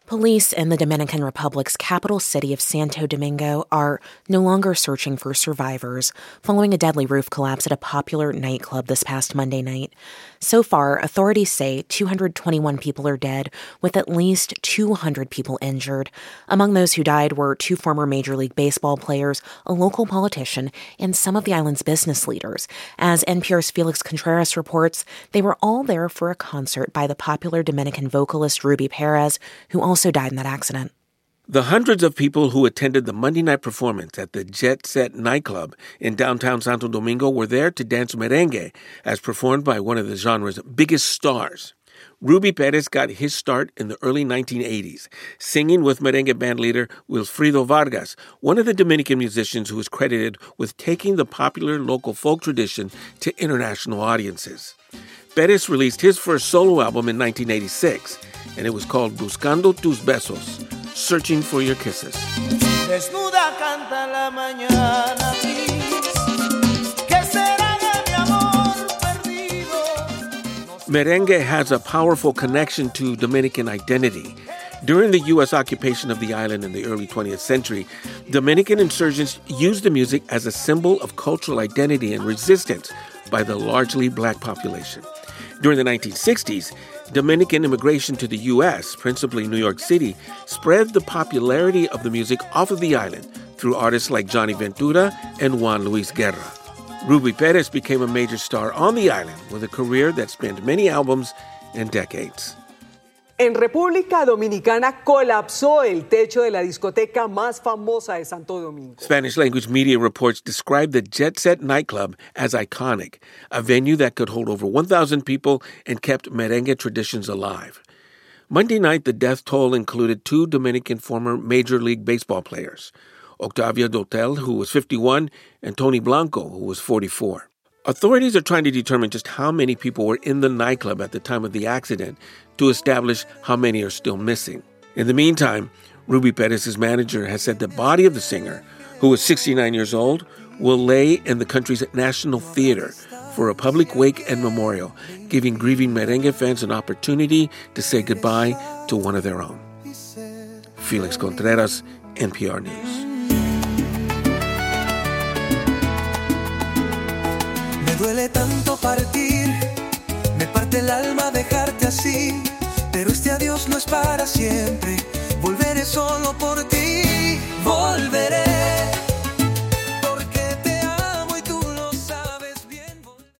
Police in the Dominican Republic's capital city of Santo Domingo are no longer searching for survivors following a deadly roof collapse at a popular nightclub this past Monday night. So far, authorities say 221 people are dead, with at least 200 people injured. Among those who died were 2 former Major League Baseball players, a local politician, and some of the island's business leaders. As NPR's Felix Contreras reports, they were all there for a concert by the popular Dominican vocalist Ruby Perez, who also died in that accident. The hundreds of people who attended the Monday night performance at the Jet Set nightclub in downtown Santo Domingo were there to dance merengue, as performed by one of the genre's biggest stars. Ruby Perez got his start in the early 1980s, singing with merengue bandleader Wilfrido Vargas, one of the Dominican musicians who is credited with taking the popular local folk tradition to international audiences. Perez released his first solo album in 1986, and it was called Buscando Tus Besos, Searching for Your Kisses. Desnuda canta la mañana ¿Qué será de mi amor perdido? Merengue has a powerful connection to Dominican identity. During the U.S. occupation of the island in the early 20th century, Dominican insurgents used the music as a symbol of cultural identity and resistance by the largely black population. During the 1960s, Dominican immigration to the U.S., principally New York City, spread the popularity of the music off of the island through artists like Johnny Ventura and Juan Luis Guerra. Ruby Perez became a major star on the island with a career that spanned many albums and decades. En República Dominicana colapsó el techo de la discoteca más famosa de Santo Domingo. Spanish-language media reports describe the Jet Set nightclub as iconic, a venue that could hold over 1,000 people and kept merengue traditions alive. Monday night, the death toll included 2 Dominican former Major League Baseball players, Octavio Dotel, who was 51, and Tony Blanco, who was 44. Authorities are trying to determine just how many people were in the nightclub at the time of the accident to establish how many are still missing. In the meantime, Ruby Perez's manager has said the body of the singer, who is 69 years old, will lay in the country's National Theater for a public wake and memorial, giving grieving merengue fans an opportunity to say goodbye to one of their own. Felix Contreras, NPR News. Duele tanto partir, me parte el alma dejarte así, pero este adiós no es para siempre, volveré solo por ti.